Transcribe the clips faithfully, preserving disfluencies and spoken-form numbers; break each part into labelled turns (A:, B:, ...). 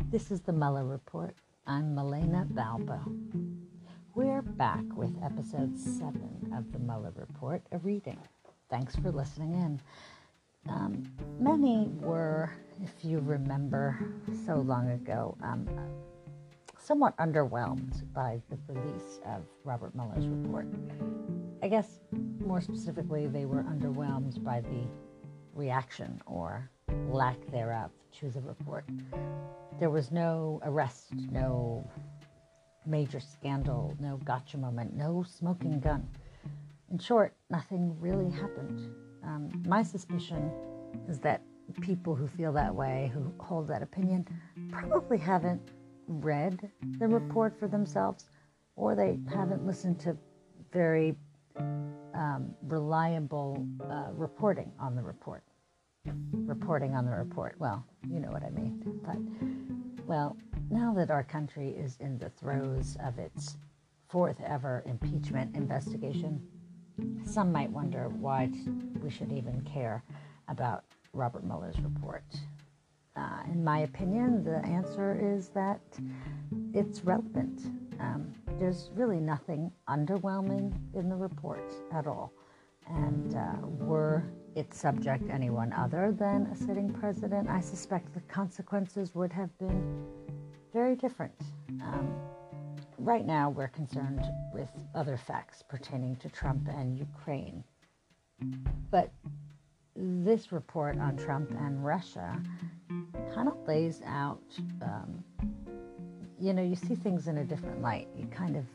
A: This is the Mueller Report. I'm Milena Balbo. We're back with episode seven of the Mueller Report, a reading. Thanks for listening in. Um, many were, if you remember so long ago, um, somewhat underwhelmed by the release of Robert Mueller's report. I guess more specifically, they were underwhelmed by the reaction or lack thereof to the report. There was no arrest, no major scandal, no gotcha moment, no smoking gun. In short, nothing really happened. Um, my suspicion is that people who feel that way, who hold that opinion, probably haven't read the report for themselves, or they haven't listened to very um, reliable uh, reporting on the report. Reporting on the report. Well, you know what I mean. But, well, now that our country is in the throes of its fourth ever impeachment investigation, some might wonder why we should even care about Robert Mueller's report. Uh, in my opinion, the answer is that it's relevant. Um, there's really nothing underwhelming in the report at all. And uh, were its subject anyone other than a sitting president, I suspect the consequences would have been very different. Um, right now, we're concerned with other facts pertaining to Trump and Ukraine. But this report on Trump and Russia kind of lays out, um, you know, you see things in a different light. You kind of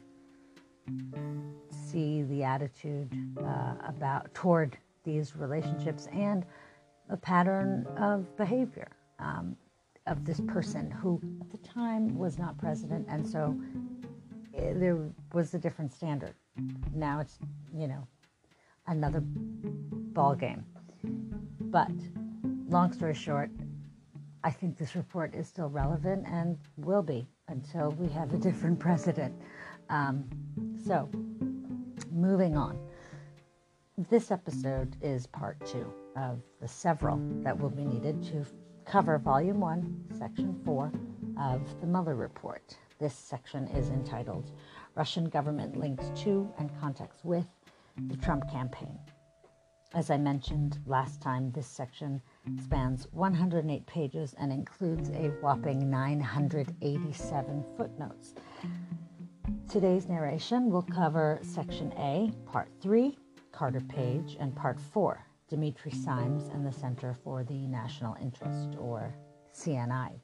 A: see the attitude uh, about toward these relationships and a pattern of behavior um, of this person who at the time was not president, and so there was a different standard. Now it's, you know, another ball game. But long story short, I think this report is still relevant and will be until we have a different president. Um, so, moving on. This episode is part two of the several that will be needed to cover Volume one, Section four of the Mueller Report. This section is entitled Russian Government Linked to and Contacts with the Trump Campaign. As I mentioned last time, this section spans one hundred eight pages and includes a whopping nine hundred eighty-seven footnotes. Today's narration will cover Section A, Part three, Carter Page, and Part four, Dimitri Simes and the Center for the National Interest, or C N I.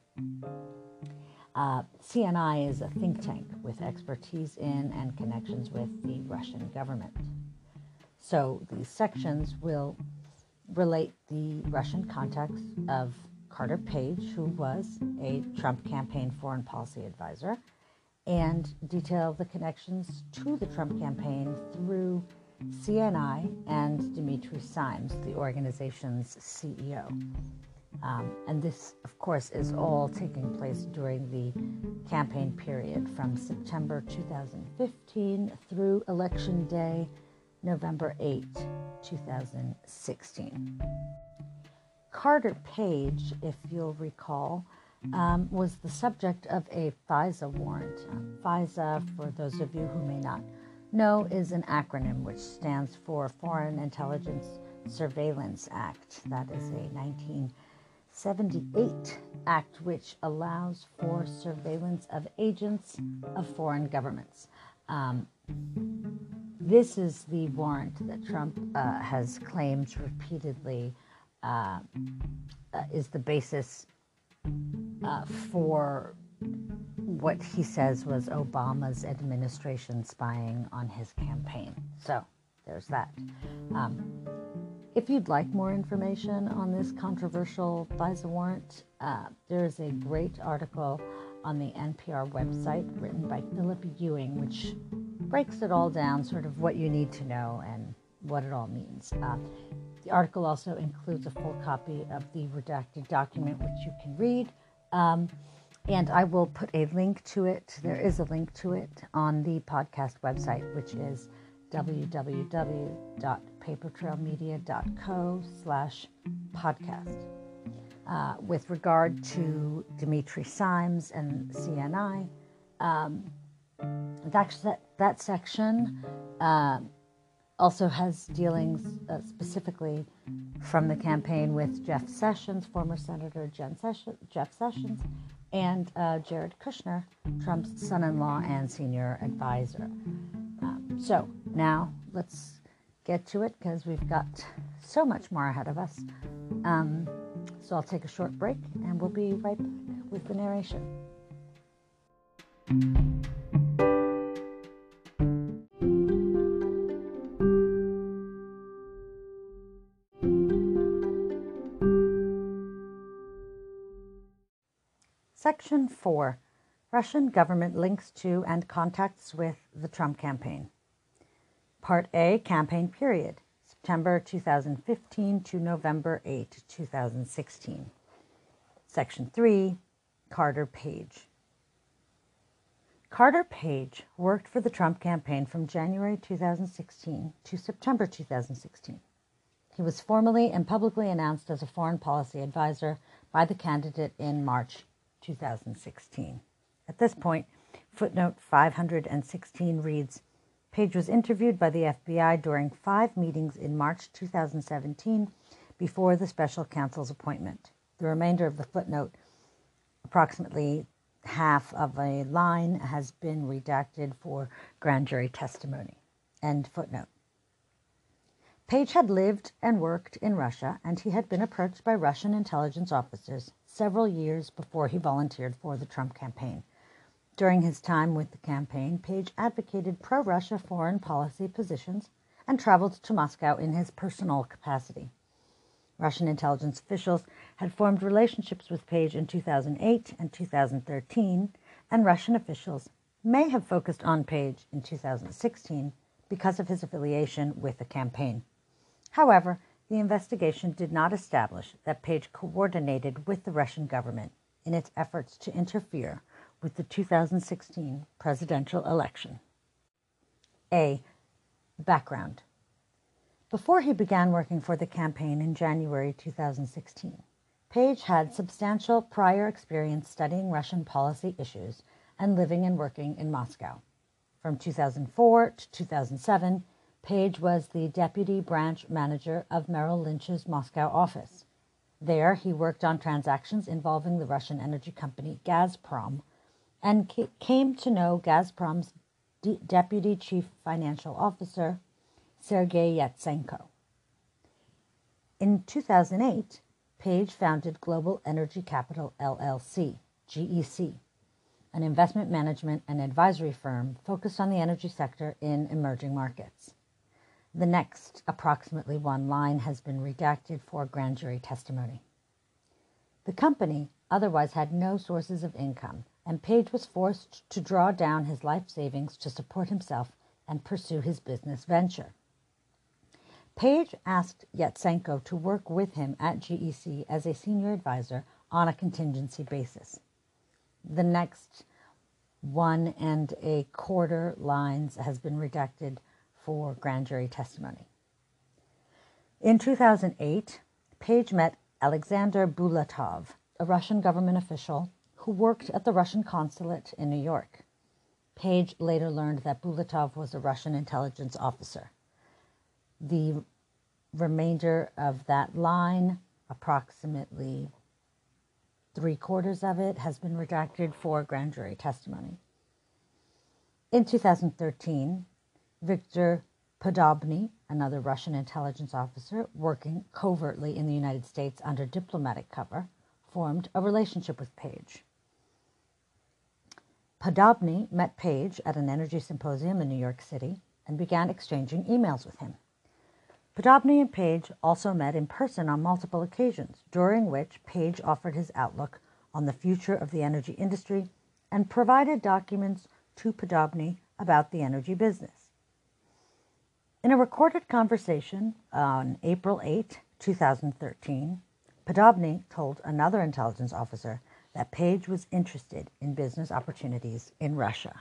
A: Uh, C N I is a think tank with expertise in and connections with the Russian government. So these sections will relate the Russian contacts of Carter Page, who was a Trump campaign foreign policy advisor, and detail the connections to the Trump campaign through C N I and Dimitri Simes, the organization's C E O. Um, and this, of course, is all taking place during the campaign period from September two thousand fifteen through Election Day, November eighth, two thousand sixteen. Carter Page, if you'll recall, um, was the subject of a FISA warrant. Um, FISA, for those of you who may not know, is an acronym which stands for Foreign Intelligence Surveillance Act. That is a nineteen seventy-eight act which allows for surveillance of agents of foreign governments. Um, This is the warrant that Trump uh, has claimed repeatedly uh, uh, is the basis uh, for what he says was Obama's administration spying on his campaign. So there's that. Um, if you'd like more information on this controversial FISA warrant, uh, there's a great article on the N P R website written by Philip Ewing, which breaks it all down, sort of what you need to know and what it all means. Uh, the article also includes a full copy of the redacted document, which you can read. Um, and I will put a link to it. There is a link to it on the podcast website, which is www.papertrailmedia.co slash podcast. uh, with regard to Dimitri Simes and C N I. Um, that, that section uh, also has dealings uh, specifically from the campaign with Jeff Sessions, former Senator Jen Sessions, Jeff Sessions, and uh, Jared Kushner, Trump's son-in-law and senior advisor. Um, so now let's get to it because we've got so much more ahead of us. Um, so I'll take a short break and we'll be right back with the narration. Section four, Russian government links to and contacts with the Trump campaign. Part A, campaign period, September two thousand fifteen to November eighth, two thousand sixteen. Section three, Carter Page. Carter Page worked for the Trump campaign from January two thousand sixteen to September two thousand sixteen. He was formally and publicly announced as a foreign policy advisor by the candidate in March two thousand sixteen. At this point, footnote five hundred sixteen reads, Page was interviewed by the F B I during five meetings in March two thousand seventeen before the special counsel's appointment. The remainder of the footnote, approximately half of a line, has been redacted for grand jury testimony. End footnote. Page had lived and worked in Russia, and he had been approached by Russian intelligence officers several years before he volunteered for the Trump campaign. During his time with the campaign, Page advocated pro-Russia foreign policy positions and traveled to Moscow in his personal capacity. Russian intelligence officials had formed relationships with Page in two thousand eight and two thousand thirteen, and Russian officials may have focused on Page in two thousand sixteen because of his affiliation with the campaign. However, the investigation did not establish that Page coordinated with the Russian government in its efforts to interfere with the two thousand sixteen presidential election. A. Background. Before he began working for the campaign in January two thousand sixteen, Page had substantial prior experience studying Russian policy issues and living and working in Moscow. From two thousand four to two thousand seven, Page was the deputy branch manager of Merrill Lynch's Moscow office. There, he worked on transactions involving the Russian energy company Gazprom and came to know Gazprom's de- deputy chief financial officer, Sergei Yatsenko. In two thousand eight, Page founded Global Energy Capital L L C, G E C, an investment management and advisory firm focused on the energy sector in emerging markets. The next approximately one line has been redacted for grand jury testimony. The company otherwise had no sources of income, and Page was forced to draw down his life savings to support himself and pursue his business venture. Page asked Yatsenko to work with him at G E C as a senior advisor on a contingency basis. The next one and a quarter lines has been redacted for grand jury testimony. In two thousand eight, Page met Alexander Bulatov, a Russian government official who worked at the Russian consulate in New York. Page later learned that Bulatov was a Russian intelligence officer. The remainder of that line, approximately three quarters of it, has been redacted for grand jury testimony. In two thousand thirteen, Viktor Podobny, another Russian intelligence officer working covertly in the United States under diplomatic cover, formed a relationship with Page. Podobny met Page at an energy symposium in New York City and began exchanging emails with him. Podobny and Page also met in person on multiple occasions, during which Page offered his outlook on the future of the energy industry and provided documents to Podobny about the energy business. In a recorded conversation on April eighth, two thousand thirteen, Podobny told another intelligence officer that Page was interested in business opportunities in Russia.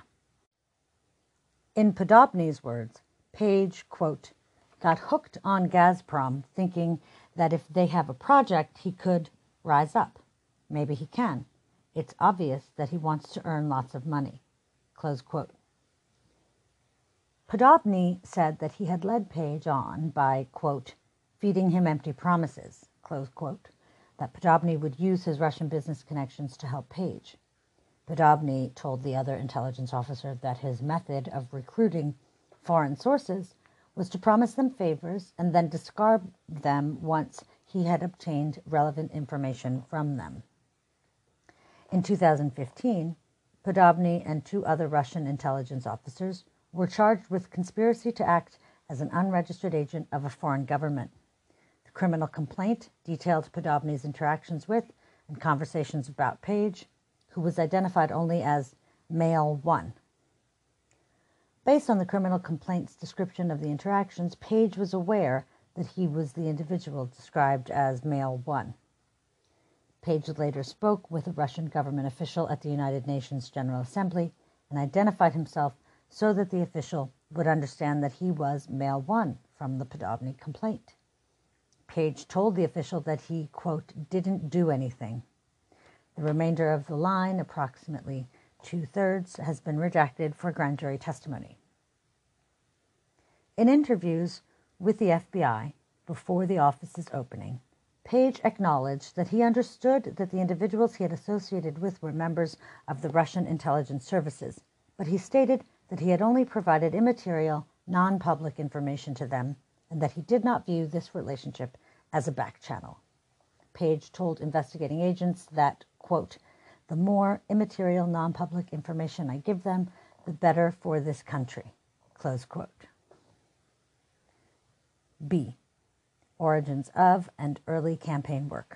A: In Podobny's words, Page, quote, got hooked on Gazprom thinking that if they have a project, he could, rise up. Maybe he can. It's obvious that he wants to earn lots of money." Close quote. Podobny said that he had led Page on by, quote, "feeding him empty promises," close quote, that Podobny would use his Russian business connections to help Page. Podobny told the other intelligence officer that his method of recruiting foreign sources was to promise them favors and then discard them once he had obtained relevant information from them. In two thousand fifteen, Podobny and two other Russian intelligence officers were charged with conspiracy to act as an unregistered agent of a foreign government. The criminal complaint detailed Podobny's interactions with and conversations about Page, who was identified only as Male One. Based on the criminal complaint's description of the interactions, Page was aware that he was the individual described as Male One. Page later spoke with a Russian government official at the United Nations General Assembly and identified himself so that the official would understand that he was Male One from the Podobny complaint. Page told the official that he, quote, "didn't do anything." The remainder of the line, approximately two-thirds, has been redacted for grand jury testimony. In interviews with the F B I before the office's opening, Page acknowledged that he understood that the individuals he had associated with were members of the Russian intelligence services, but he stated that he had only provided immaterial, non-public information to them and that he did not view this relationship as a back channel. Page told investigating agents that, quote, "the more immaterial, non-public information I give them, the better for this country," close quote. B. Origins of and early campaign work.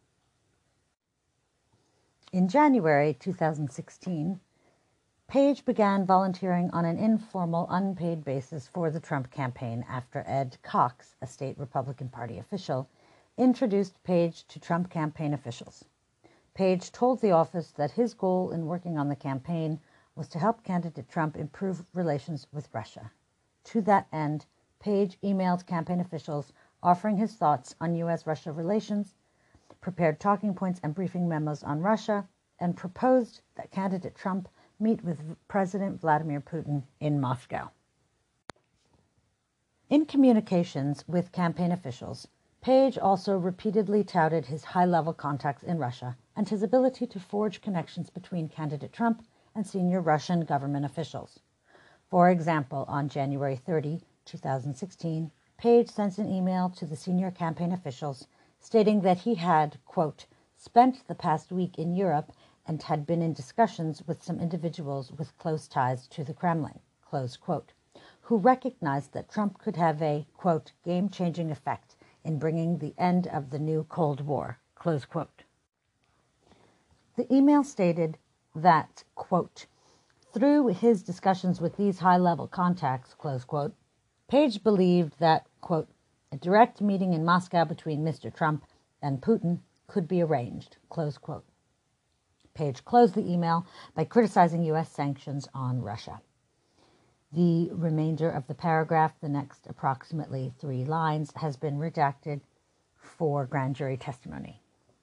A: In January two thousand sixteen, Page began volunteering on an informal, unpaid basis for the Trump campaign after Ed Cox, a state Republican Party official, introduced Page to Trump campaign officials. Page told the office that his goal in working on the campaign was to help candidate Trump improve relations with Russia. To that end, Page emailed campaign officials offering his thoughts on U S Russia relations, prepared talking points and briefing memos on Russia, and proposed that candidate Trump meet with President Vladimir Putin in Moscow. In communications with campaign officials, Page also repeatedly touted his high-level contacts in Russia and his ability to forge connections between candidate Trump and senior Russian government officials. For example, on January thirtieth, two thousand sixteen, Page sent an email to the senior campaign officials stating that he had, quote, "spent the past week in Europe and had been in discussions with some individuals with close ties to the Kremlin," close quote, who recognized that Trump could have a, quote, "game-changing effect in bringing the end of the new Cold War," close quote. The email stated that, quote, "through his discussions with these high-level contacts," close quote, Page believed that, quote, "a direct meeting in Moscow between Mister Trump and Putin could be arranged," close quote. Page closed the email by criticizing U S sanctions on Russia. The remainder of the paragraph, the next approximately three lines, has been redacted for grand jury testimony.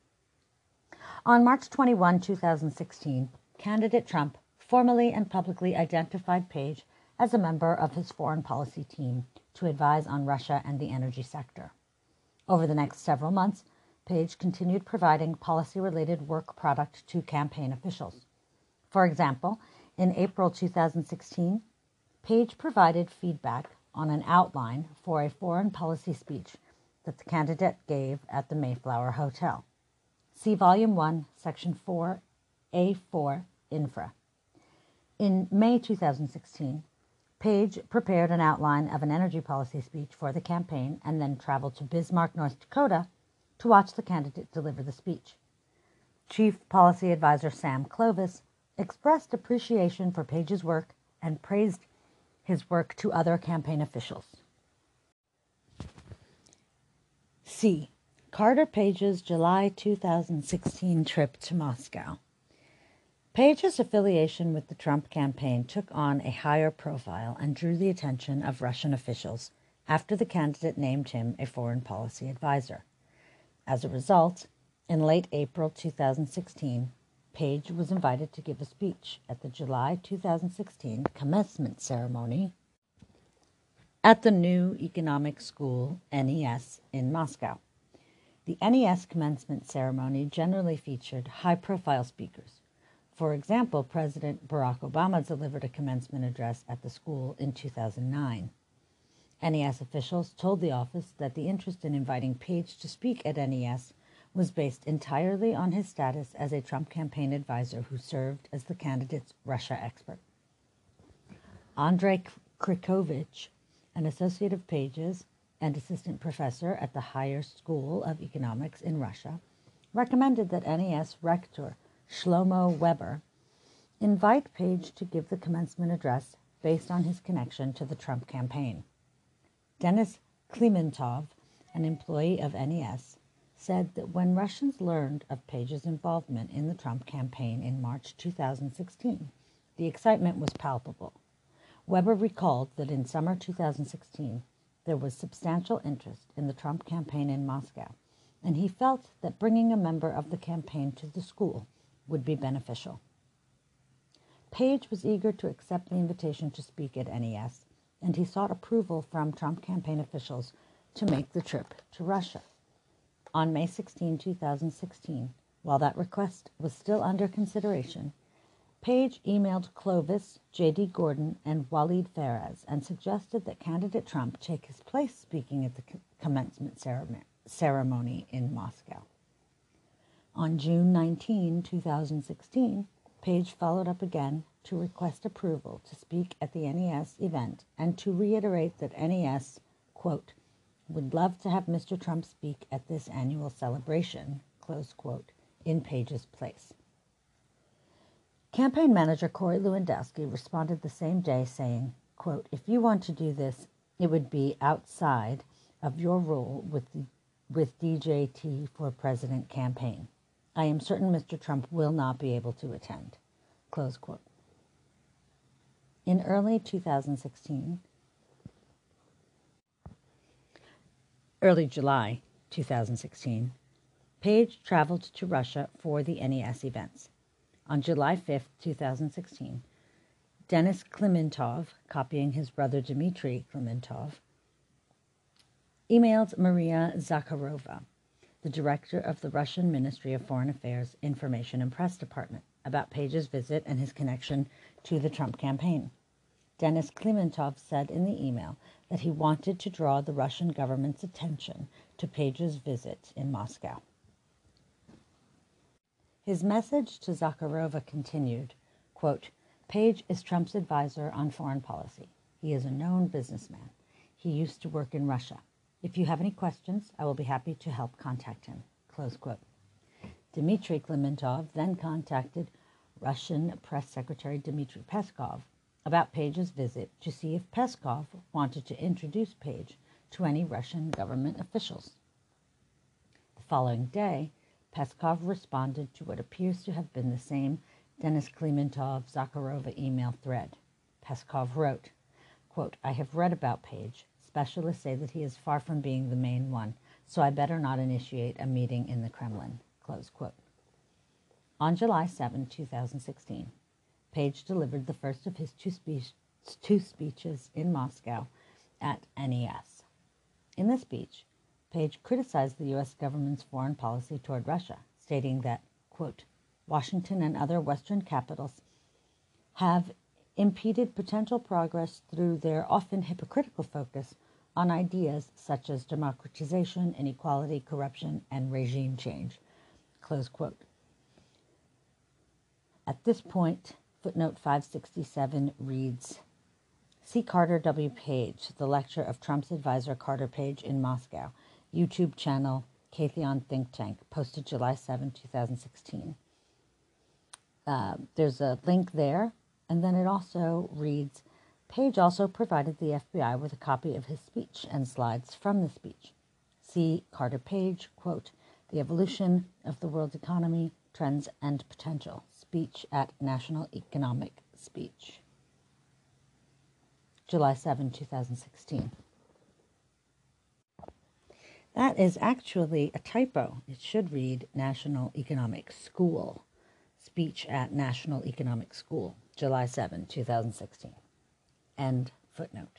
A: On March twenty-first, two thousand sixteen, candidate Trump formally and publicly identified Page as a member of his foreign policy team to advise on Russia and the energy sector. Over the next several months, Page continued providing policy-related work product to campaign officials. For example, in April two thousand sixteen, Page provided feedback on an outline for a foreign policy speech that the candidate gave at the Mayflower Hotel. See Volume one, Section four, A four, Infra. In May two thousand sixteen, Page prepared an outline of an energy policy speech for the campaign and then traveled to Bismarck, North Dakota, to watch the candidate deliver the speech. Chief Policy Advisor Sam Clovis expressed appreciation for Page's work and praised his work to other campaign officials. C. Carter Page's July two thousand sixteen trip to Moscow. Page's affiliation with the Trump campaign took on a higher profile and drew the attention of Russian officials after the candidate named him a foreign policy advisor. As a result, In late April two thousand sixteen, Page was invited to give a speech at the July two thousand sixteen commencement ceremony at the New Economic School, N E S, in Moscow. The N E S commencement ceremony generally featured high-profile speakers. For example, President Barack Obama delivered a commencement address at the school in two thousand nine. N E S officials told the office that the interest in inviting Page to speak at N E S was based entirely on his status as a Trump campaign advisor who served as the candidate's Russia expert. Andrei Krikovich, an associate of Page's and assistant professor at the Higher School of Economics in Russia, recommended that N E S rector Shlomo Weber invite Page to give the commencement address based on his connection to the Trump campaign. Denis Klimentov, an employee of N E S, said that when Russians learned of Page's involvement in the Trump campaign in March two thousand sixteen, the excitement was palpable. Weber recalled that in summer two thousand sixteen, there was substantial interest in the Trump campaign in Moscow, and he felt that bringing a member of the campaign to the school would be beneficial. Page was eager to accept the invitation to speak at N E S, and he sought approval from Trump campaign officials to make the trip to Russia. On May sixteenth, two thousand sixteen, while that request was still under consideration, Page emailed Clovis, J D Gordon, and Walid Faraz and suggested that candidate Trump take his place speaking at the commencement ceremony in Moscow. On June nineteenth, two thousand sixteen, Page followed up again to request approval to speak at the N E S event and to reiterate that N E S, quote, would love to have Mister Trump speak at this annual celebration, close quote, in Page's place. Campaign manager Corey Lewandowski responded the same day saying, quote, if you want to do this, it would be outside of your role with the, with D J T for President campaign. I am certain Mister Trump will not be able to attend, close quote. In early two thousand sixteen, early July two thousand sixteen, Page traveled to Russia for the N E S events. On July fifth, two thousand sixteen, Denis Klimentov, copying his brother Dmitry Klimentov, emailed Maria Zakharova, the director of the Russian Ministry of Foreign Affairs Information and Press Department, about Page's visit and his connection to the Trump campaign. Denis Klimentov said in the email that he wanted to draw the Russian government's attention to Page's visit in Moscow. His message to Zakharova continued, quote, Page is Trump's advisor on foreign policy. He is a known businessman. He used to work in Russia. If you have any questions, I will be happy to help contact him, close quote. Dmitry Klimentov then contacted Russian Press Secretary Dmitry Peskov about Page's visit to see if Peskov wanted to introduce Page to any Russian government officials. The following day, Peskov responded to what appears to have been the same Denis Klimentov-Zakharova email thread. Peskov wrote, quote, I have read about Page. Specialists say that he is far from being the main one, so I better not initiate a meeting in the Kremlin, close quote. On July seventh, two thousand sixteen, Page delivered the first of his two, speech, two speeches in Moscow at N E S. In the speech, Page criticized the U S government's foreign policy toward Russia, stating that, quote, Washington and other Western capitals have impeded potential progress through their often hypocritical focus on ideas such as democratization, inequality, corruption, and regime change, close quote. At this point, footnote five sixty-seven reads, see Carter W. Page, the lecture of Trump's advisor Carter Page in Moscow, YouTube channel Raytheon Think Tank, posted July seventh, two thousand sixteen. Uh, there's a link there, and then it also reads, Page also provided the F B I with a copy of his speech and slides from the speech. See Carter Page, quote, The Evolution of the World Economy, Trends and Potential, speech at National Economic Speech. July seventh, two thousand sixteen. That is actually a typo. It should read National Economic School. Speech at National Economic School, July seventh, twenty sixteen. End footnote.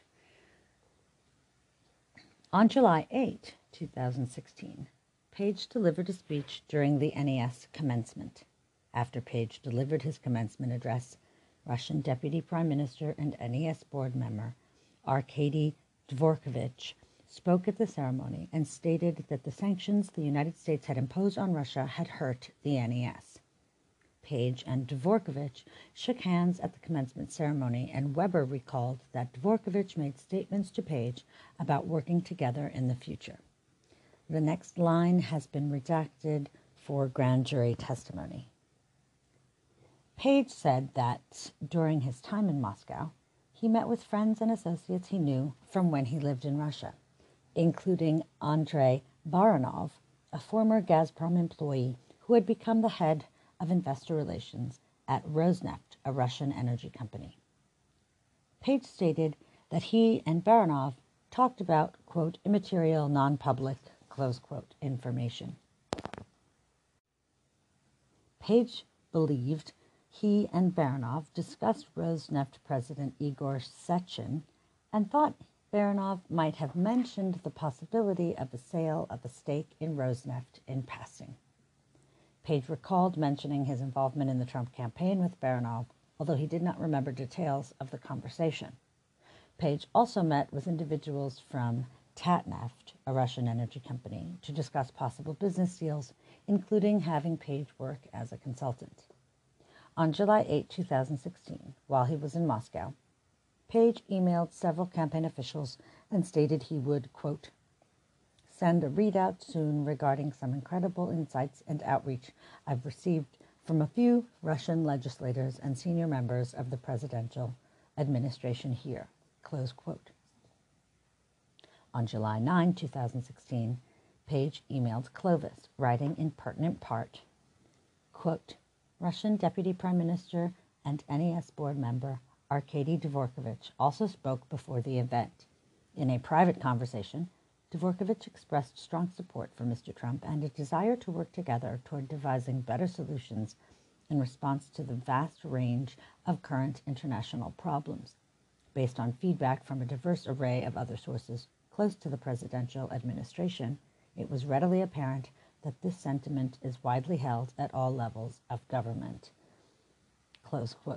A: On July eighth, twenty sixteen, Page delivered a speech during the N E S commencement. After Page delivered his commencement address, Russian Deputy Prime Minister and N E S board member Arkady Dvorkovich spoke at the ceremony and stated that the sanctions the United States had imposed on Russia had hurt the N E S. Page and Dvorkovich shook hands at the commencement ceremony, and Weber recalled that Dvorkovich made statements to Page about working together in the future. The next line has been redacted for grand jury testimony. Page said that during his time in Moscow, he met with friends and associates he knew from when he lived in Russia, including Andrei Baranov, a former Gazprom employee who had become the head of investor relations at Rosneft, a Russian energy company. Page stated that he and Baranov talked about, quote, immaterial, non-public, close quote, information. Page believed he and Baranov discussed Rosneft President Igor Sechin and thought Baranov might have mentioned the possibility of a sale of a stake in Rosneft in passing. Page recalled mentioning his involvement in the Trump campaign with Baranov, although he did not remember details of the conversation. Page also met with individuals from Tatneft, a Russian energy company, to discuss possible business deals, including having Page work as a consultant. On July eighth, twenty sixteen, while he was in Moscow, Page emailed several campaign officials and stated he would, quote, send a readout soon regarding some incredible insights and outreach I've received from a few Russian legislators and senior members of the presidential administration here, close quote. On July ninth, twenty sixteen, Page emailed Clovis, writing in pertinent part, quote, Russian Deputy Prime Minister and N E S board member Arkady Dvorkovich also spoke before the event. In a private conversation, Dvorkovich expressed strong support for Mister Trump and a desire to work together toward devising better solutions in response to the vast range of current international problems. Based on feedback from a diverse array of other sources close to the presidential administration, it was readily apparent that this sentiment is widely held at all levels of government. Close quote.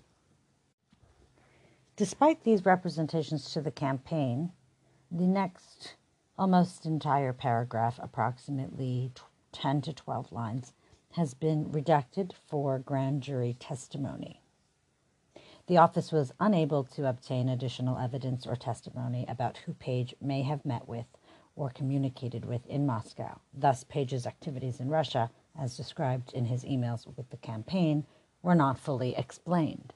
A: Despite these representations to the campaign, the next almost entire paragraph, approximately ten to twelve lines, has been redacted for grand jury testimony. The office was unable to obtain additional evidence or testimony about who Page may have met with or communicated with in Moscow. Thus, Page's activities in Russia, as described in his emails with the campaign, were not fully explained.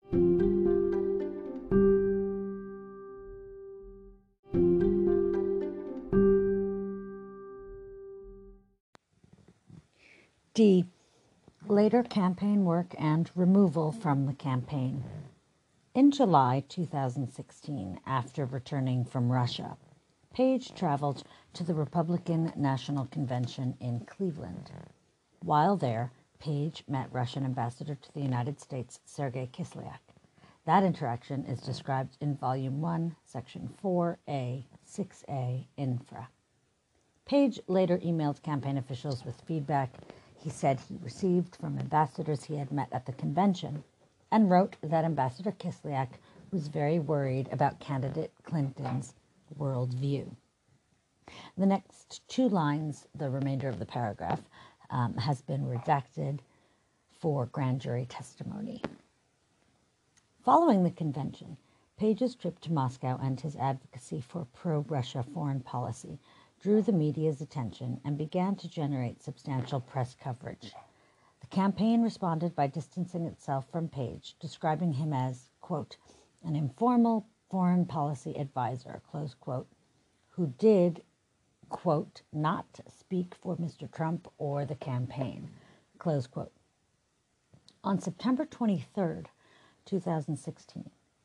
A: D. Later campaign work and removal from the campaign. In July twenty sixteen, after returning from Russia, Page traveled to the Republican National Convention in Cleveland. While there, Page met Russian Ambassador to the United States, Sergei Kislyak. That interaction is described in Volume one, Section four A, six A, Infra. Page later emailed campaign officials with feedback he said he received from ambassadors he had met at the convention, and wrote that Ambassador Kislyak was very worried about candidate Clinton's worldview. The next two lines, the remainder of the paragraph, um, has been redacted for grand jury testimony. Following the convention, Page's trip to Moscow and his advocacy for pro-Russia foreign policy drew the media's attention and began to generate substantial press coverage. The campaign responded by distancing itself from Page, describing him as, quote, an informal foreign policy advisor, close quote, who did, quote, not speak for Mister Trump or the campaign, close quote. On September twenty-third, twenty sixteen,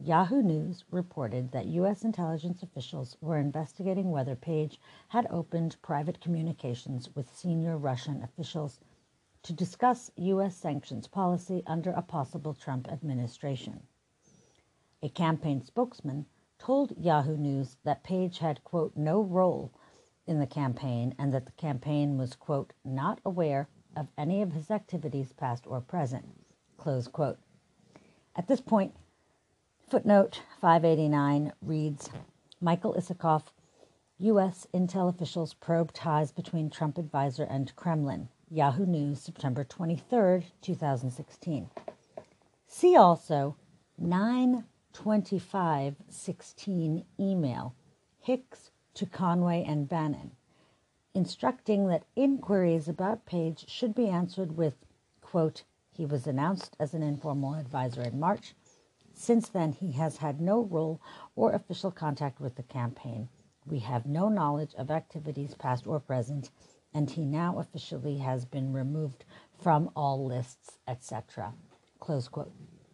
A: Yahoo News reported that U S intelligence officials were investigating whether Page had opened private communications with senior Russian officials to discuss U S sanctions policy under a possible Trump administration. A campaign spokesman told Yahoo News that Page had, quote, no role in the campaign and that the campaign was, quote, not aware of any of his activities past or present, close quote. At this point, footnote five eighty-nine reads, Michael Isikoff, U S intel officials probe ties between Trump advisor and Kremlin. Yahoo News, September twenty-third, twenty sixteen. See also nine twenty-five sixteen email, Hicks to Conway and Bannon, instructing that inquiries about Page should be answered with, quote, he was announced as an informal advisor in March. Since then, he has had no role or official contact with the campaign. We have no knowledge of activities past or present, and he now officially has been removed from all lists, et cetera. Close quote.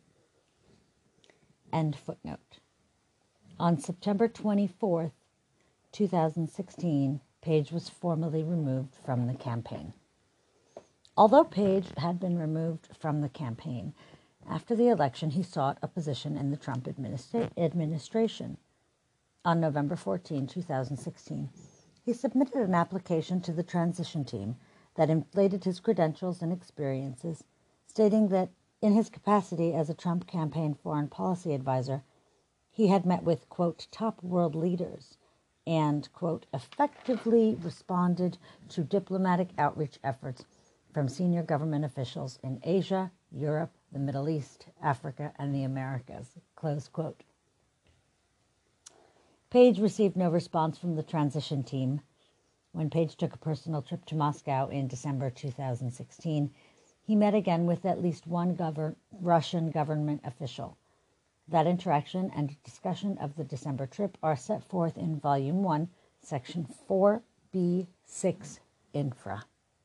A: End footnote. On September twenty-fourth, twenty sixteen, Page was formally removed from the campaign. Although Page had been removed from the campaign, after the election he sought a position in the Trump administra- administration. On November fourteenth, twenty sixteen, he submitted an application to the transition team that inflated his credentials and experiences, stating that in his capacity as a Trump campaign foreign policy advisor, he had met with, quote, top world leaders and, quote, effectively responded to diplomatic outreach efforts from senior government officials in Asia, Europe, the Middle East, Africa, and the Americas, close quote. Page received no response from the transition team. When Page took a personal trip to Moscow in December twenty sixteen, he met again with at least one govern- Russian government official. That interaction and discussion of the December trip are set forth in Volume one, Section four B six, Infra.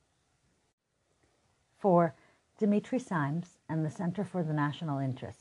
A: four. Dimitri Simes and the Center for the National Interest.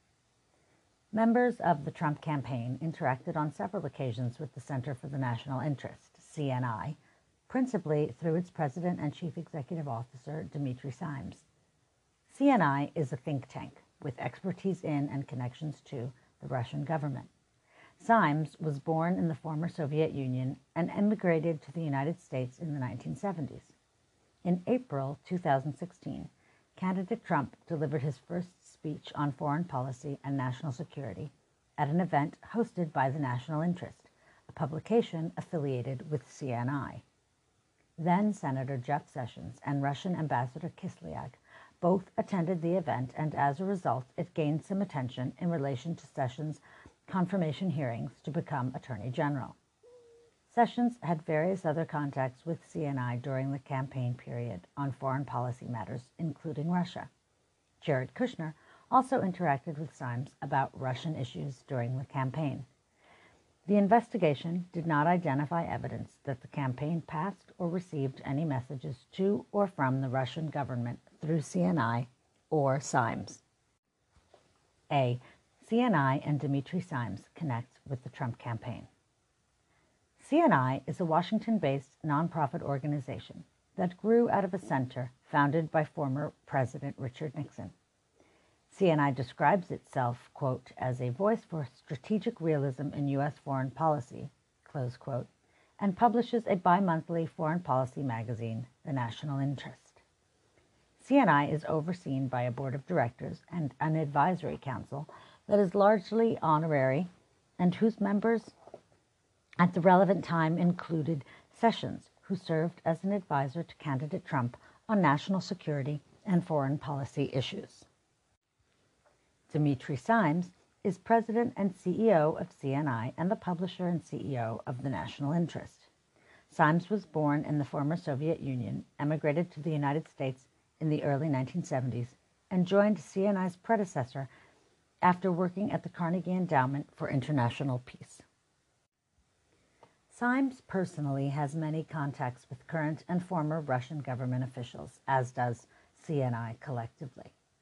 A: Members of the Trump campaign interacted on several occasions with the Center for the National Interest, C N I, principally through its president and chief executive officer, Dimitri Simes. C N I is a think tank with expertise in and connections to the Russian government. Simes was born in the former Soviet Union and emigrated to the United States in the nineteen seventies. In April twenty sixteen, candidate Trump delivered his first speech on foreign policy and national security at an event hosted by the National Interest, a publication affiliated with C N I. Then Senator Jeff Sessions and Russian Ambassador Kislyak both attended the event, and as a result, it gained some attention in relation to Sessions' confirmation hearings to become Attorney General. Sessions had various other contacts with C N I during the campaign period on foreign policy matters, including Russia. Jared Kushner also interacted with Simes about Russian issues during the campaign. The investigation did not identify evidence that the campaign passed or received any messages to or from the Russian government through C N I or Simes. A. C N I and Dimitri Simes connect with the Trump campaign. C N I is a Washington-based nonprofit organization that grew out of a center founded by former President Richard Nixon. C N I describes itself, quote, as a voice for strategic realism in U S foreign policy, close quote, and publishes a bi-monthly foreign policy magazine, The National Interest. C N I is overseen by a board of directors and an advisory council that is largely honorary and whose members at the relevant time included Sessions, who served as an advisor to candidate Trump on national security and foreign policy issues. Dimitri Simes is president and C E O of C N I and the publisher and C E O of The National Interest. Simes was born in the former Soviet Union, emigrated to the United States in the early nineteen seventies, and joined C N I's predecessor after working at the Carnegie Endowment for International Peace. Simes personally has many contacts with current and former Russian government officials, as does C N I collectively.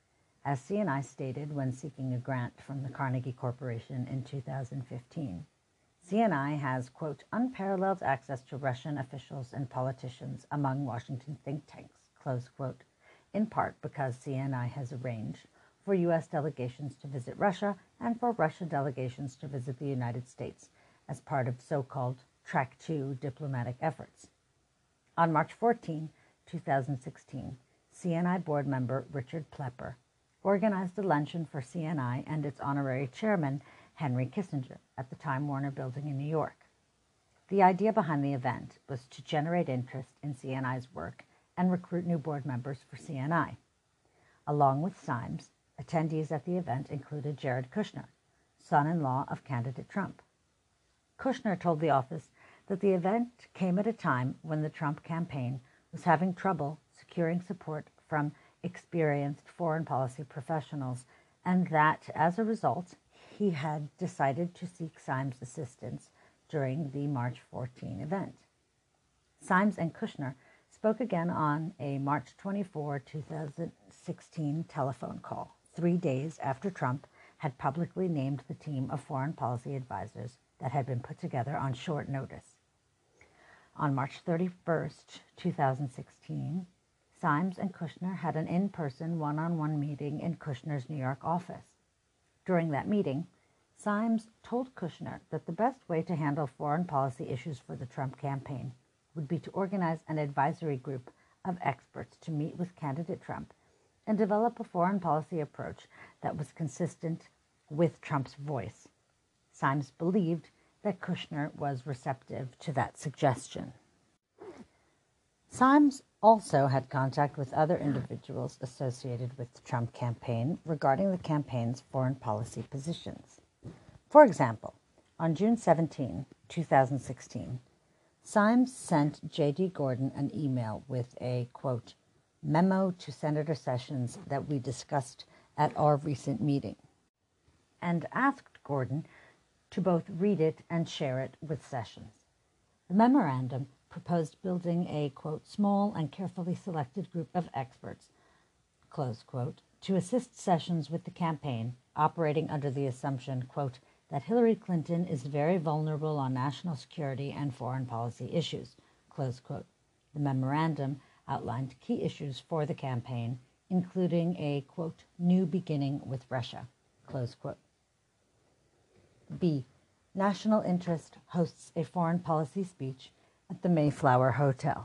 A: as C N I stated when seeking a grant from the Carnegie Corporation in two thousand fifteen. C N I has, quote, unparalleled access to Russian officials and politicians among Washington think tanks, close quote, in part because C N I has arranged for U S delegations to visit Russia and for Russian delegations to visit the United States as part of so-called Track two diplomatic efforts. On March fourteenth, two thousand sixteen, C N I board member Richard Plepper organized a luncheon for C N I and its honorary chairman, Henry Kissinger, at the Time Warner Building in New York. The idea behind the event was to generate interest in C N I's work and recruit new board members for C N I. Along with Symes, attendees at the event included Jared Kushner, son-in-law of candidate Trump. Kushner told the office that the event came at a time when the Trump campaign was having trouble securing support from experienced foreign policy professionals, and that, as a result, he had decided to seek Symes' assistance during the March fourteenth event. Symes and Kushner spoke again on a March twenty-fourth, two thousand sixteen telephone call, three days after Trump had publicly named the team of foreign policy advisors that had been put together on short notice. On March thirty-first, two thousand sixteen, Symes and Kushner had an in-person one-on-one meeting in Kushner's New York office. During that meeting, Symes told Kushner that the best way to handle foreign policy issues for the Trump campaign would be to organize an advisory group of experts to meet with candidate Trump and develop a foreign policy approach that was consistent with Trump's voice. Symes believed that Kushner was receptive to that suggestion. Symes also had contact with other individuals associated with the Trump campaign regarding the campaign's foreign policy positions. For example, on June seventeenth, two thousand sixteen, Symes sent J D Gordon an email with a, quote, memo to Senator Sessions that we discussed at our recent meeting, and asked Gordon to both read it and share it with Sessions. The memorandum proposed building a, quote, small and carefully selected group of experts, close quote, to assist Sessions with the campaign, operating under the assumption, quote, that Hillary Clinton is very vulnerable on national security and foreign policy issues, close quote. The memorandum outlined key issues for the campaign, including a, quote, new beginning with Russia, close quote. B. National Interest hosts a foreign policy speech at the Mayflower Hotel.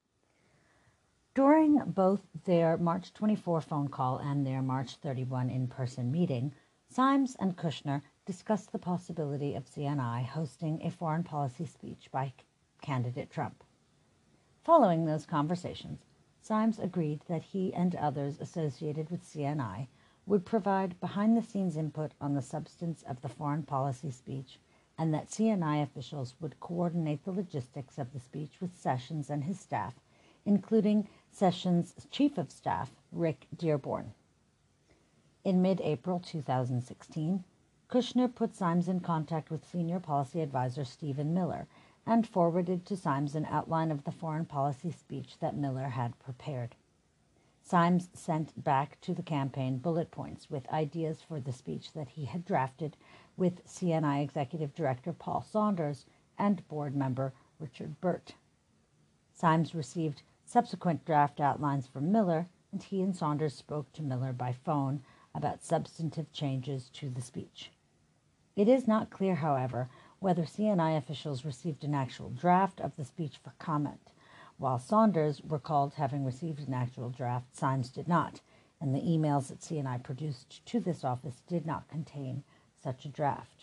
A: During both their March twenty-fourth phone call and their March thirty-first in-person meeting, Symes and Kushner discussed the possibility of C N I hosting a foreign policy speech by candidate Trump. Following those conversations, Symes agreed that he and others associated with C N I would provide behind-the-scenes input on the substance of the foreign policy speech, and that C N I officials would coordinate the logistics of the speech with Sessions and his staff, including Sessions' Chief of Staff, Rick Dearborn. In mid-April two thousand sixteen, Kushner put Symes in contact with senior policy advisor Stephen Miller and forwarded to Symes an outline of the foreign policy speech that Miller had prepared. Symes sent back to the campaign bullet points with ideas for the speech that he had drafted with C N I Executive Director Paul Saunders and board member Richard Burt. Symes received subsequent draft outlines from Miller, and he and Saunders spoke to Miller by phone about substantive changes to the speech. It is not clear, however, whether C N I officials received an actual draft of the speech for comment. While Saunders recalled having received an actual draft, Symes did not, and the emails that C N I produced to this office did not contain such a draft.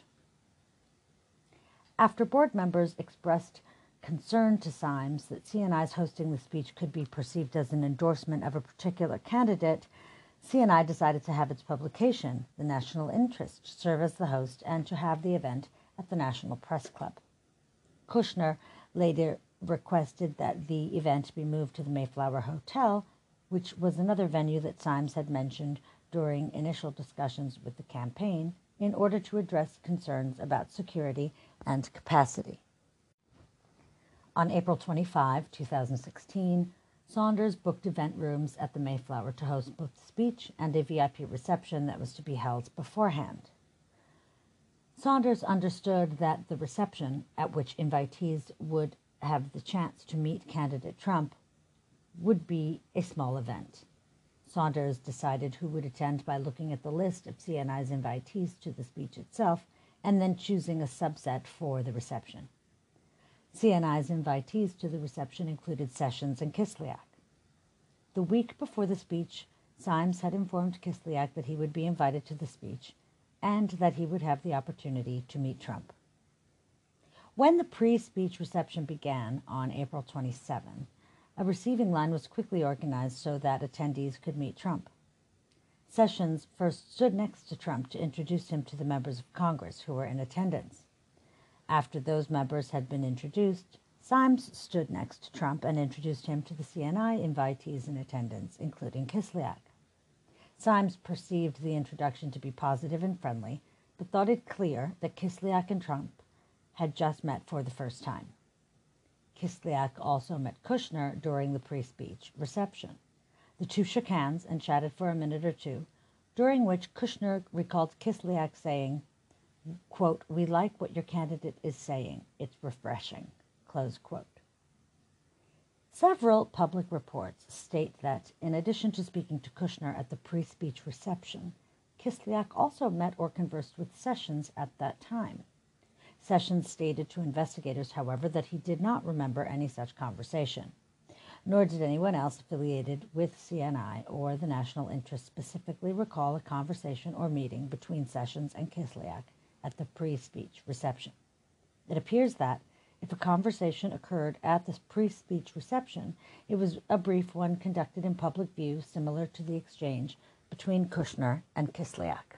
A: After board members expressed concern to Symes that C N I's hosting the speech could be perceived as an endorsement of a particular candidate, C N I decided to have its publication, The National Interest, serve as the host and to have the event at the National Press Club. Kushner later requested that the event be moved to the Mayflower Hotel, which was another venue that Symes had mentioned during initial discussions with the campaign, in order to address concerns about security and capacity. On April twenty-fifth, two thousand sixteen, Saunders booked event rooms at the Mayflower to host both the speech and a V I P reception that was to be held beforehand. Saunders understood that the reception, at which invitees would have the chance to meet candidate Trump, would be a small event. Saunders decided who would attend by looking at the list of C N I's invitees to the speech itself and then choosing a subset for the reception. C N I's invitees to the reception included Sessions and Kislyak. The week before the speech, Symes had informed Kislyak that he would be invited to the speech and that he would have the opportunity to meet Trump. When the pre-speech reception began on April twenty-seventh, a receiving line was quickly organized so that attendees could meet Trump. Sessions first stood next to Trump to introduce him to the members of Congress who were in attendance. After those members had been introduced, Symes stood next to Trump and introduced him to the C N I invitees in attendance, including Kislyak. Symes perceived the introduction to be positive and friendly, but thought it clear that Kislyak and Trump had just met for the first time. Kislyak also met Kushner during the pre-speech reception. The two shook hands and chatted for a minute or two, during which Kushner recalled Kislyak saying, quote, "We like what your candidate is saying. It's refreshing," close quote. Several public reports state that, in addition to speaking to Kushner at the pre-speech reception, Kislyak also met or conversed with Sessions at that time. Sessions stated to investigators, however, that he did not remember any such conversation, nor did anyone else affiliated with C N I or the national interest specifically recall a conversation or meeting between Sessions and Kislyak at the pre-speech reception. It appears that, if a conversation occurred at the pre-speech reception, it was a brief one conducted in public view, similar to the exchange between Kushner and Kislyak.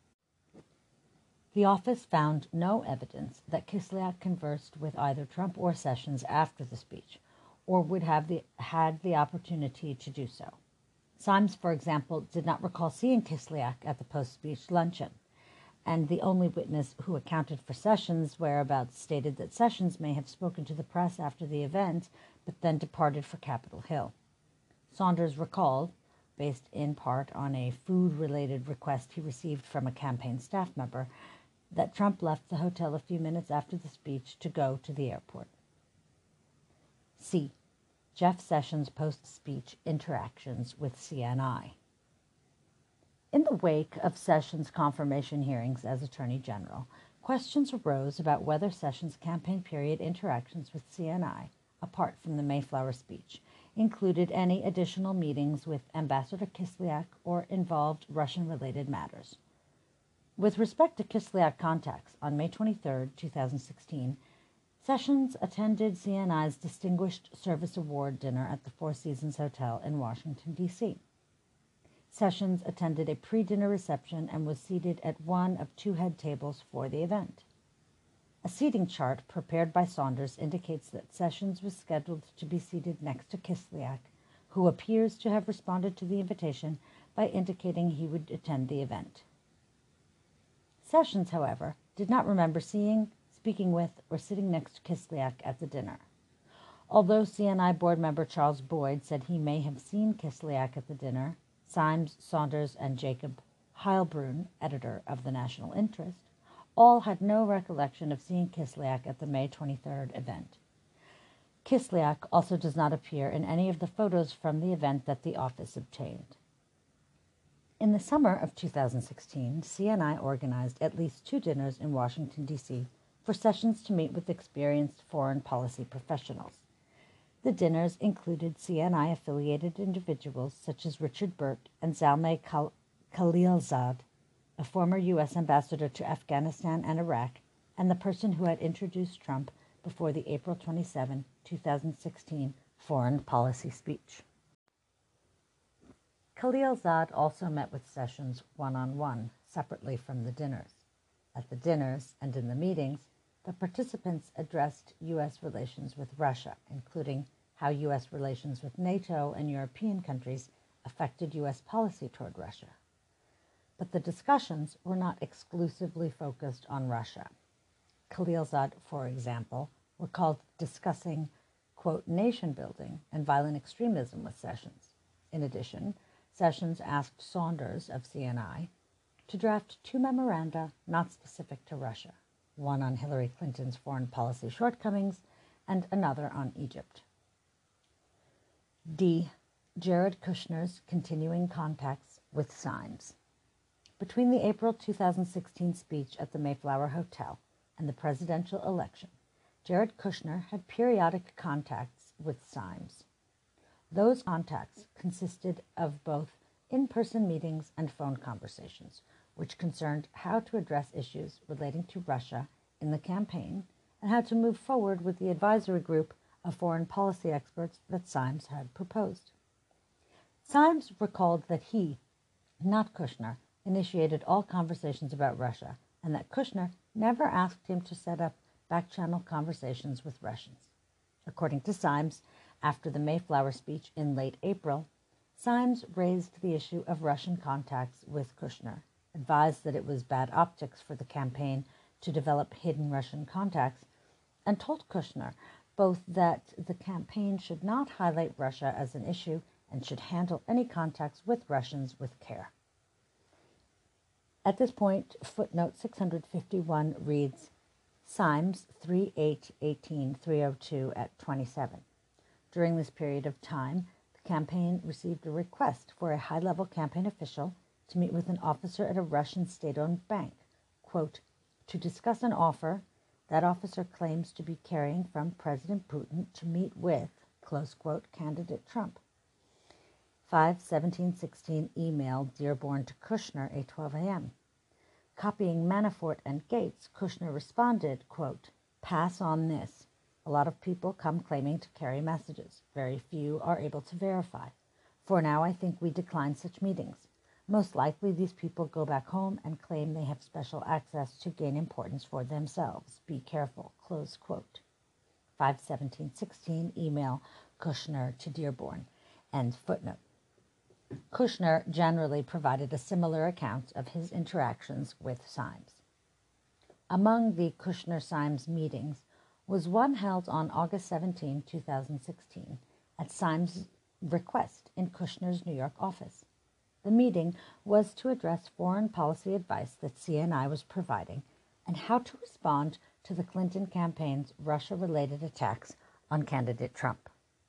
A: The office found no evidence that Kislyak conversed with either Trump or Sessions after the speech, or would have the, had the opportunity to do so. Symes, for example, did not recall seeing Kislyak at the post-speech luncheon, and the only witness who accounted for Sessions' whereabouts stated that Sessions may have spoken to the press after the event, but then departed for Capitol Hill. Saunders recalled, based in part on a food-related request he received from a campaign staff member, that Trump left the hotel a few minutes after the speech to go to the airport. C. Jeff Sessions' post-speech interactions with C N I. In the wake of Sessions' confirmation hearings as Attorney General, questions arose about whether Sessions' campaign period interactions with C N I, apart from the Mayflower speech, included any additional meetings with Ambassador Kislyak or involved Russian-related matters. With respect to Kislyak contacts, on May twenty-third, two thousand sixteen, Sessions attended C N I's Distinguished Service Award dinner at the Four Seasons Hotel in Washington, D C Sessions attended a pre-dinner reception and was seated at one of two head tables for the event. A seating chart prepared by Saunders indicates that Sessions was scheduled to be seated next to Kislyak, who appears to have responded to the invitation by indicating he would attend the event. Sessions, however, did not remember seeing, speaking with, or sitting next to Kislyak at the dinner. Although C N I board member Charles Boyd said he may have seen Kislyak at the dinner, Symes, Saunders, and Jacob Heilbrunn, editor of the National Interest, all had no recollection of seeing Kislyak at the May twenty-third event. Kislyak also does not appear in any of the photos from the event that the office obtained. In the summer of two thousand sixteen, C N I organized at least two dinners in Washington, D C for Sessions to meet with experienced foreign policy professionals. The dinners included C N I-affiliated individuals such as Richard Burt and Zalmay Khalilzad, a former U S ambassador to Afghanistan and Iraq, and the person who had introduced Trump before the April twenty-seventh, two thousand sixteen foreign policy speech. Khalilzad also met with Sessions one-on-one, separately from the dinners. At the dinners and in the meetings, the participants addressed U S relations with Russia, including how U S relations with NATO and European countries affected U S policy toward Russia. But the discussions were not exclusively focused on Russia. Khalilzad, for example, recalled discussing, quote, nation building and violent extremism with Sessions. In addition, Sessions asked Saunders of C N I to draft two memoranda not specific to Russia, one on Hillary Clinton's foreign policy shortcomings and another on Egypt. D. Jared Kushner's continuing contacts with Symes. Between the April two thousand sixteen speech at the Mayflower Hotel and the presidential election, Jared Kushner had periodic contacts with Symes. Those contacts consisted of both in-person meetings and phone conversations, which concerned how to address issues relating to Russia in the campaign and how to move forward with the advisory group of foreign policy experts that Symes had proposed. Symes recalled that he, not Kushner, initiated all conversations about Russia and that Kushner never asked him to set up back-channel conversations with Russians. According to Symes, after the Mayflower speech in late April, Symes raised the issue of Russian contacts with Kushner, advised that it was bad optics for the campaign to develop hidden Russian contacts, and told Kushner both that the campaign should not highlight Russia as an issue and should handle any contacts with Russians with care. At this point, footnote six hundred fifty-one reads, Symes three eight eighteen three oh two at twenty-seven. During this period of time, the campaign received a request for a high-level campaign official to meet with an officer at a Russian state-owned bank, quote, to discuss an offer that officer claims to be carrying from President Putin to meet with, close quote, candidate Trump. five seventeen sixteen email Dearborn to Kushner, eight twelve a.m. Copying Manafort and Gates, Kushner responded, quote, pass on this. A lot of people come claiming to carry messages. Very few are able to verify. For now, I think we decline such meetings. Most likely, these people go back home and claim they have special access to gain importance for themselves. Be careful, close quote. five seventeen sixteen email Kushner to Dearborn, end footnote. Kushner generally provided a similar account of his interactions with Symes. Among the Kushner-Symes meetings was one held on August seventeenth, two thousand sixteen, at Symes' request in Kushner's New York office. The meeting was to address foreign policy advice that C N I was providing and how to respond to the Clinton campaign's Russia-related attacks on candidate Trump.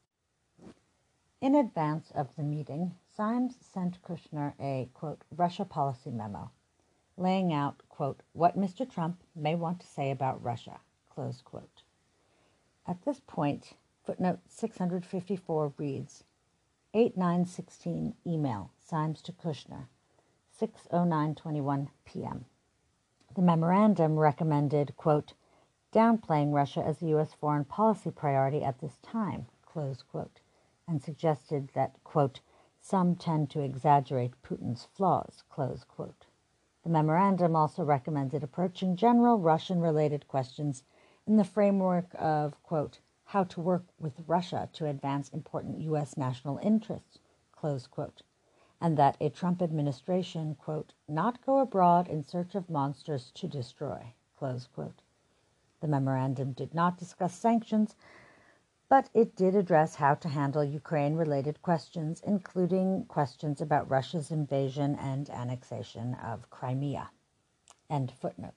A: In advance of the meeting, Symes sent Kushner a, quote, Russia policy memo, laying out, quote, what Mister Trump may want to say about Russia, close quote. At this point, footnote six hundred fifty-four reads, eight nine sixteen email, Symes to Kushner, six oh nine twenty-one p.m. The memorandum recommended, quote, downplaying Russia as a U S foreign policy priority at this time, close quote, and suggested that, quote, some tend to exaggerate Putin's flaws, close quote. The memorandum also recommended approaching general Russian-related questions in the framework of, quote, how to work with Russia to advance important U S national interests, close quote, and that a Trump administration, quote, not go abroad in search of monsters to destroy, close quote. The memorandum did not discuss sanctions, but it did address how to handle Ukraine-related questions, including questions about Russia's invasion and annexation of Crimea. End footnote.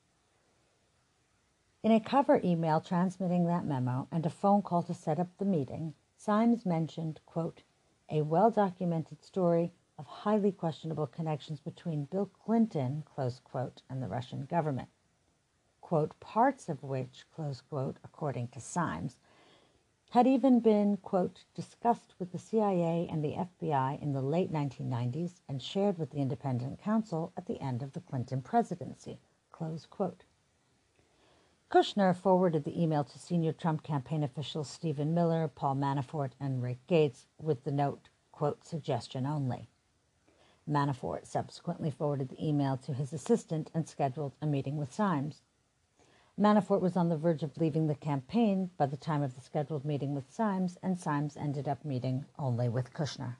A: In a cover email transmitting that memo and a phone call to set up the meeting, Symes mentioned, quote, a well-documented story of highly questionable connections between Bill Clinton, close quote, and the Russian government, quote, parts of which, close quote, according to Symes, had even been, quote, discussed with the C I A and the F B I in the late nineteen nineties and shared with the independent counsel at the end of the Clinton presidency, close quote. Kushner forwarded the email to senior Trump campaign officials Stephen Miller, Paul Manafort, and Rick Gates with the note, quote, suggestion only. Manafort subsequently forwarded the email to his assistant and scheduled a meeting with Symes. Manafort was on the verge of leaving the campaign by the time of the scheduled meeting with Symes, and Symes ended up meeting only with Kushner.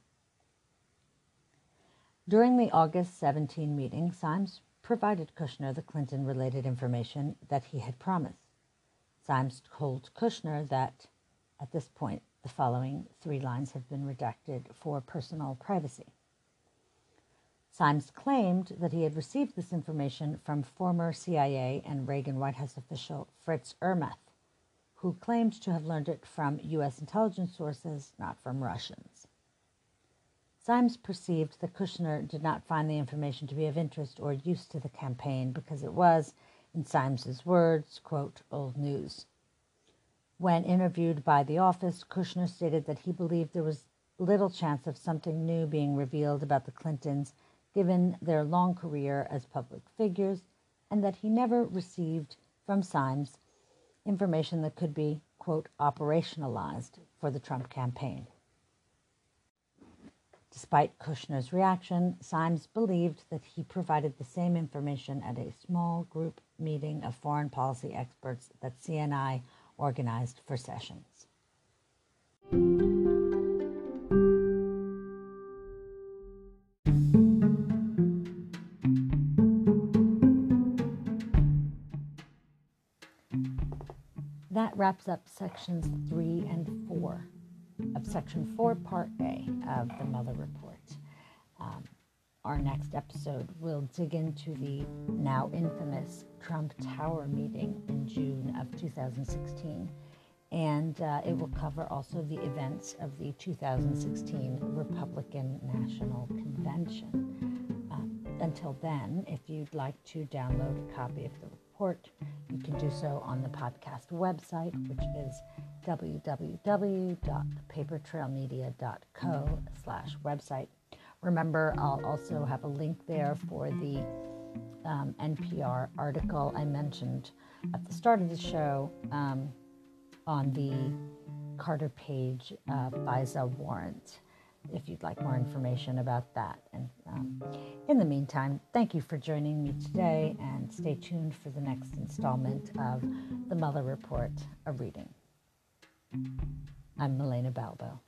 A: During the August seventeenth meeting, Symes provided Kushner the Clinton-related information that he had promised. Symes told Kushner that, At this point, the following three lines have been redacted for personal privacy. Symes claimed that he had received this information from former C I A and Reagan White House official Fritz Ermath, who claimed to have learned it from U S intelligence sources, not from Russians. Symes perceived that Kushner did not find the information to be of interest or use to the campaign because it was, in Symes's words, quote, old news. When interviewed by The Office, Kushner stated that he believed there was little chance of something new being revealed about the Clintons given their long career as public figures, and that he never received from Symes information that could be, quote, operationalized for the Trump campaign. Despite Kushner's reaction, Symes believed that he provided the same information at a small group meeting of foreign policy experts that C N I organized for Sessions. That wraps up sections three and four of section four, part A of the Mueller report. Um, our next episode will dig into the now infamous Trump Tower meeting in June of two thousand sixteen, and uh, it will cover also the events of the two thousand sixteen Republican National Convention. Um, until then, if you'd like to download a copy of the report, you can do so on the podcast website, which is w w w dot paper trail media dot co slash website. Remember, I'll also have a link there for the um, N P R article I mentioned at the start of the show um, on the Carter Page uh, FISA warrant, if you'd like more information about that. And um, in the meantime, thank you for joining me today, and stay tuned for the next installment of the Mueller Report, a reading. I'm Milena Balbo.